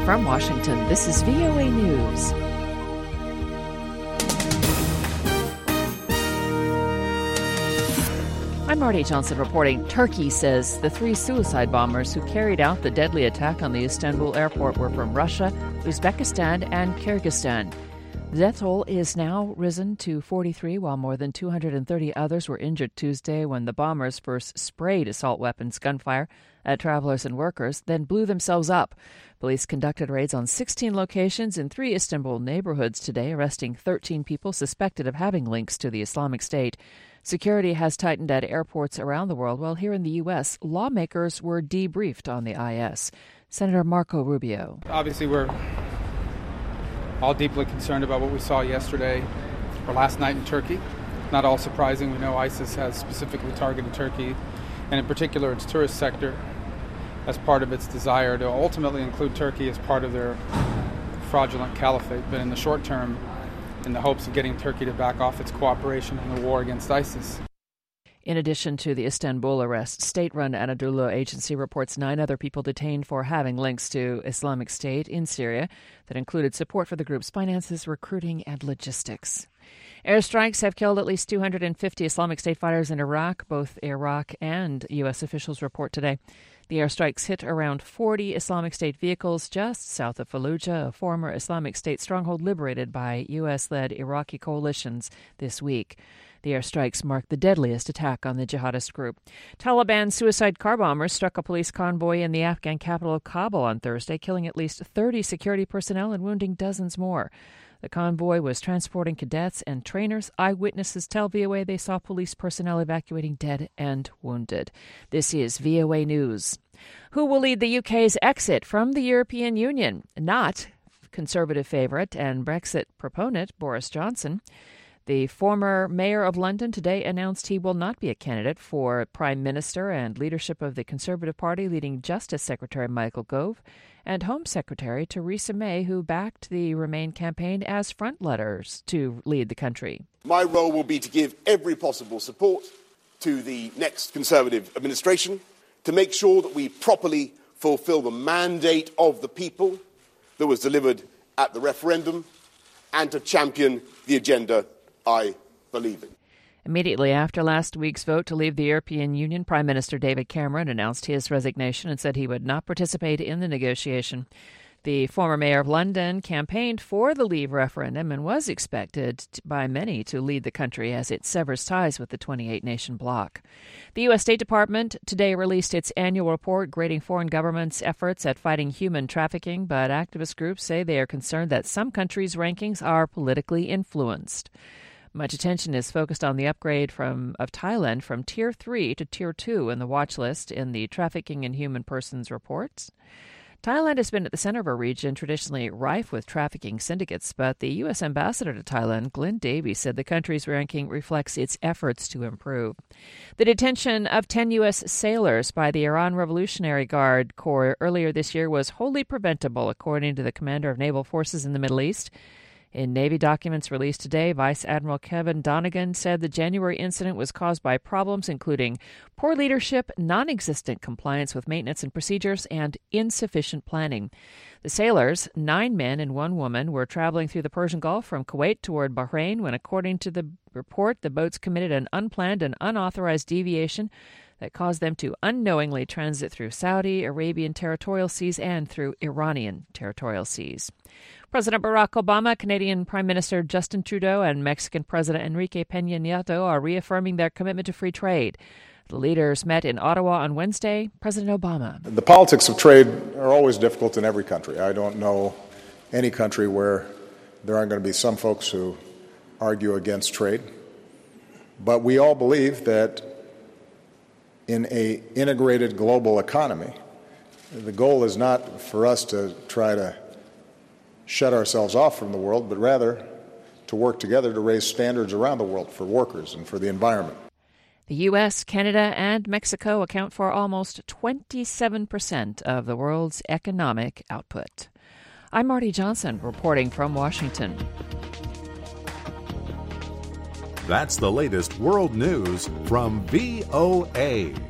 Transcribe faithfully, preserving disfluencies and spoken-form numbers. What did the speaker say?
From Washington, this is V O A News. I'm Marty Johnson reporting. Turkey says the three suicide bombers who carried out the deadly attack on the Istanbul airport were from Russia, Uzbekistan, and Kyrgyzstan. The death toll is now risen to forty-three, while more than two hundred thirty others were injured Tuesday when the bombers first sprayed assault weapons gunfire at travelers and workers, then blew themselves up. Police conducted raids on sixteen locations in three Istanbul neighborhoods today, arresting thirteen people suspected of having links to the Islamic State. Security has tightened at airports around the world, while here in the U S, lawmakers were debriefed on the I S. Senator Marco Rubio. Obviously, we're all deeply concerned about what we saw yesterday or last night in Turkey. Not all surprising. We know ISIS has specifically targeted Turkey, and in particular its tourist sector, as part of its desire to ultimately include Turkey as part of their fraudulent caliphate, but in the short term, in the hopes of getting Turkey to back off its cooperation in the war against ISIS. In addition to the Istanbul arrest, state-run Anadolu Agency reports nine other people detained for having links to Islamic State in Syria that included support for the group's finances, recruiting, and logistics. Airstrikes have killed at least two hundred fifty Islamic State fighters in Iraq. Both Iraq and U S officials report today. The airstrikes hit around forty Islamic State vehicles just south of Fallujah, a former Islamic State stronghold liberated by U S-led Iraqi coalitions this week. The airstrikes marked the deadliest attack on the jihadist group. Taliban suicide car bombers struck a police convoy in the Afghan capital of Kabul on Thursday, killing at least thirty security personnel and wounding dozens more. The convoy was transporting cadets and trainers. Eyewitnesses tell V O A they saw police personnel evacuating dead and wounded. This is V O A News. Who will lead the U K's exit from the European Union? Not Conservative favourite and Brexit proponent Boris Johnson. The former mayor of London today announced he will not be a candidate for Prime Minister and leadership of the Conservative Party, leading Justice Secretary Michael Gove and Home Secretary Theresa May, who backed the Remain campaign as frontrunners to lead the country. My role will be to give every possible support to the next Conservative administration to make sure that we properly fulfil the mandate of the people that was delivered at the referendum and to champion the agenda I believe in. Immediately after last week's vote to leave the European Union, Prime Minister David Cameron announced his resignation and said he would not participate in the negotiation. The former mayor of London campaigned for the Leave referendum and was expected by many to lead the country as it severs ties with the twenty-eight nation bloc. The U S State Department today released its annual report grading foreign governments' efforts at fighting human trafficking, but activist groups say they are concerned that some countries' rankings are politically influenced. Much attention is focused on the upgrade from of Thailand from Tier three to Tier two in the watch list in the Trafficking in Human Persons reports. Thailand has been at the center of a region traditionally rife with trafficking syndicates, but the U S ambassador to Thailand, Glenn Davies, said the country's ranking reflects its efforts to improve. The detention of ten U S sailors by the Iran Revolutionary Guard Corps earlier this year was wholly preventable, according to the commander of naval forces in the Middle East. In Navy documents released today, Vice Admiral Kevin Donegan said the January incident was caused by problems including poor leadership, non-existent compliance with maintenance and procedures, and insufficient planning. The sailors, nine men and one woman, were traveling through the Persian Gulf from Kuwait toward Bahrain when, according to the report, the boats committed an unplanned and unauthorized deviation that caused them to unknowingly transit through Saudi Arabian territorial seas and through Iranian territorial seas. President Barack Obama, Canadian Prime Minister Justin Trudeau, and Mexican President Enrique Peña Nieto are reaffirming their commitment to free trade. The leaders met in Ottawa on Wednesday. President Obama. The politics of trade are always difficult in every country. I don't know any country where there aren't going to be some folks who argue against trade. But we all believe that in an integrated global economy, the goal is not for us to try to shut ourselves off from the world, but rather to work together to raise standards around the world for workers and for the environment. The U S, Canada, and Mexico account for almost twenty-seven percent of the world's economic output. I'm Marty Johnson, reporting from Washington. That's the latest world news from V O A.